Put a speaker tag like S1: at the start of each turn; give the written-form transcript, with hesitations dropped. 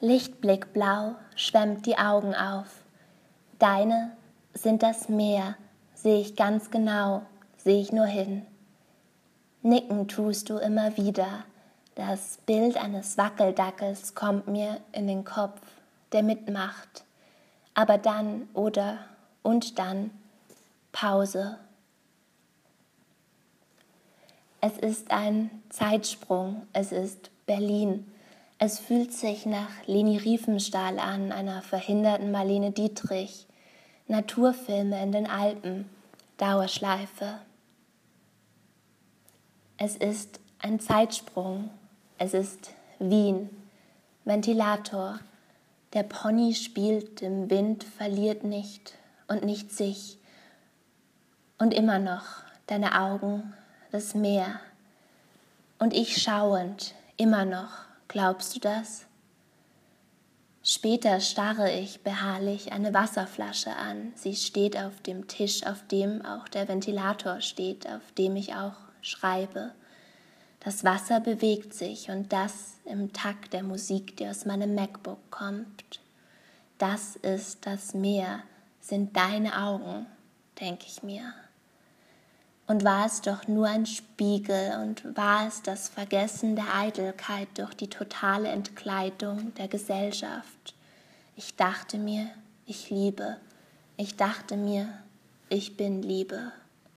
S1: Lichtblickblau schwemmt die Augen auf. Deine sind das Meer, sehe ich ganz genau, sehe ich nur hin. Nicken tust du immer wieder, das Bild eines Wackeldackels kommt mir in den Kopf, der mitmacht. Aber dann und dann Pause. Es ist ein Zeitsprung, es ist Berlin. Es fühlt sich nach Leni Riefenstahl an, einer verhinderten Marlene Dietrich. Naturfilme in den Alpen, Dauerschleife. Es ist ein Zeitsprung, es ist Wien, Ventilator. Der Pony spielt im Wind, verliert nicht und nicht sich. Und immer noch deine Augen, das Meer. Und ich schauend, immer noch, glaubst du das? Später starre ich beharrlich eine Wasserflasche an. Sie steht auf dem Tisch, auf dem auch der Ventilator steht, auf dem ich auch schreibe. Das Wasser bewegt sich und das im Takt der Musik, die aus meinem MacBook kommt. Das ist das Meer, sind deine Augen, denke ich mir. Und war es doch nur ein Spiegel und war es das Vergessen der Eitelkeit durch die totale Entkleidung der Gesellschaft. Ich dachte mir, ich liebe. Ich dachte mir, ich bin Liebe.